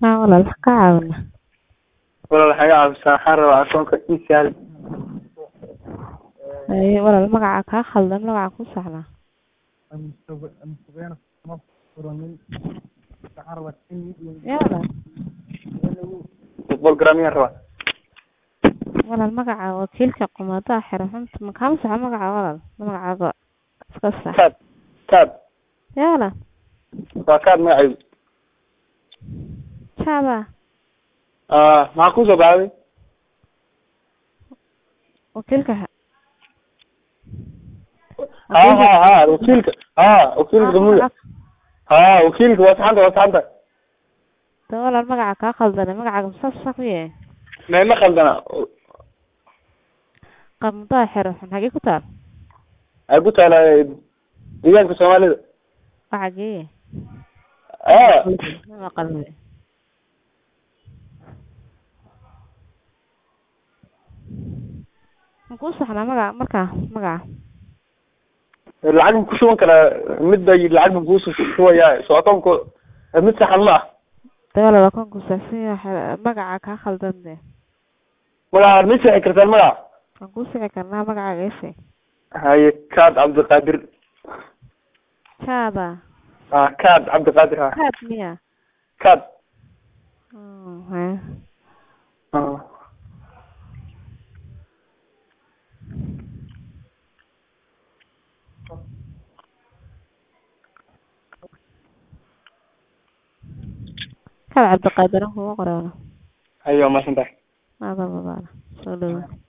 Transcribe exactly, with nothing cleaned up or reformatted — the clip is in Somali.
haa walaal wax ka caawina walaal waxaa iga caawisaa waxaan rabaa akoonka e-sahal haye walaal magaca kaa khaldan magaca ku saxnaa yaa walaal boqol gram yaan rabaa walaal magaca wakiilka qumadaha xero xunta ma kaa masaxa magaca walaal magacaaga iska sax kaad kaad yaa walaal waa kaad magacaygu jaaba ah maxaa kusoo baxday wakiilka ha ha ha wakiilka ha wakiilka qamuda ha wakiilka waa saxanta waa saxanta ta walaal magaca kaa khaldane magacaaga masaas sax u yahay meema khaldana qumadaha xero xun xagee ku taal ay ku taala deegaanka soomaalida waxagee ah ma qalbi ma ku saxnaa magaca markaa magaca lacag ma ku shuban karaa mid bay lacag ma kuusoo shubayaa soo akoonka mid saxan ma ah de walaal akoonku saxsan yahay magaca kaa khaldan de magaca ma sixi kartaan magaca waan ku sixi karnaa magacaaga ise haye kaad cabdiqaadir jaaba ah kaad cabdiqaadir ha kaad miya kaad haye ah kaad cabdiqaadir kugu qoraana hayo ma santahay maada babaala soo dhawaad